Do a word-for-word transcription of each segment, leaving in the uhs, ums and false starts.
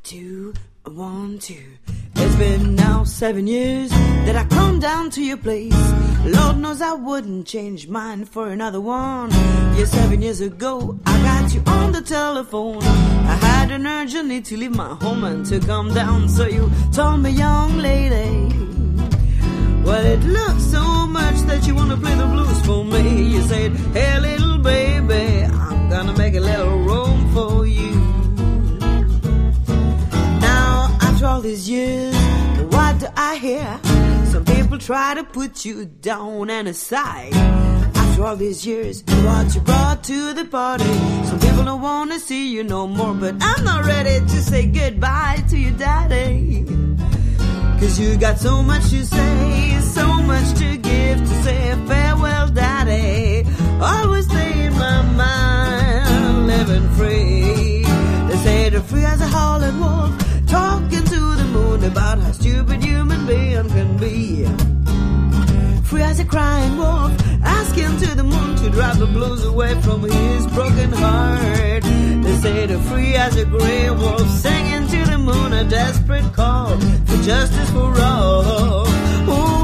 two, one, two. It's been now seven years that I come down to your place. Lord knows I wouldn't change mine for another one. Yeah, seven years ago I got you on the telephone. I had an urgent need to leave my home and to come down. So you told me, young lady, well, it looks so much that you wanna play the blues for me. You said, hey little baby, I'm gonna make a little room for you. Now after all these years, what do I hear? Some people try to put you down and aside. After all these years, what you brought to the party. Some people don't wanna see you no more, but I'm not ready to say goodbye to your daddy. Cause you got so much to say, so much to give, to say farewell, daddy. Always stay in my mind, living free. They say they're free as a howling wolf, talking to the moon about how stupid human being can be. Free as a crying wolf, asking to the moon to drive the blues away from his broken heart. They say they're free as a grey wolf, singing to the moon a desperate call for justice for all. Ooh.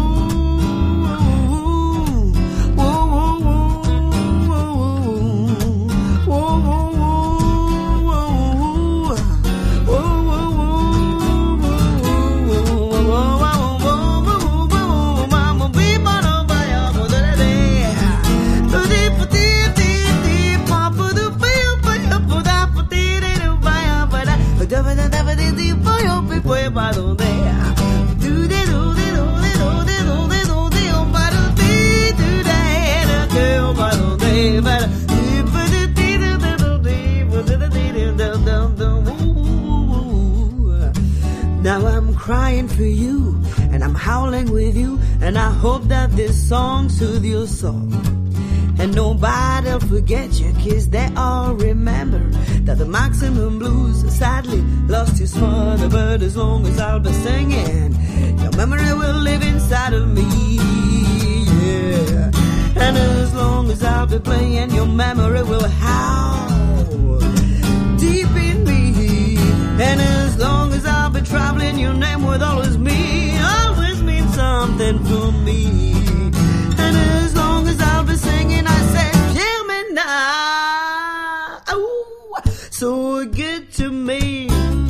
Now I'm crying for you, and I'm howling with you, and I hope that this song soothes your soul. And nobody'll forget you, cause they all remember that the Maximum Blues sadly lost his father. But as long as I'll be singing, your memory will live inside of me, yeah. And as long as I'll be playing, your memory will howl deep in me. And as long as I'll be traveling, your name will always mean, always mean something for me. And as long as I'll be singing, I say, hear me now, ooh, so good to me.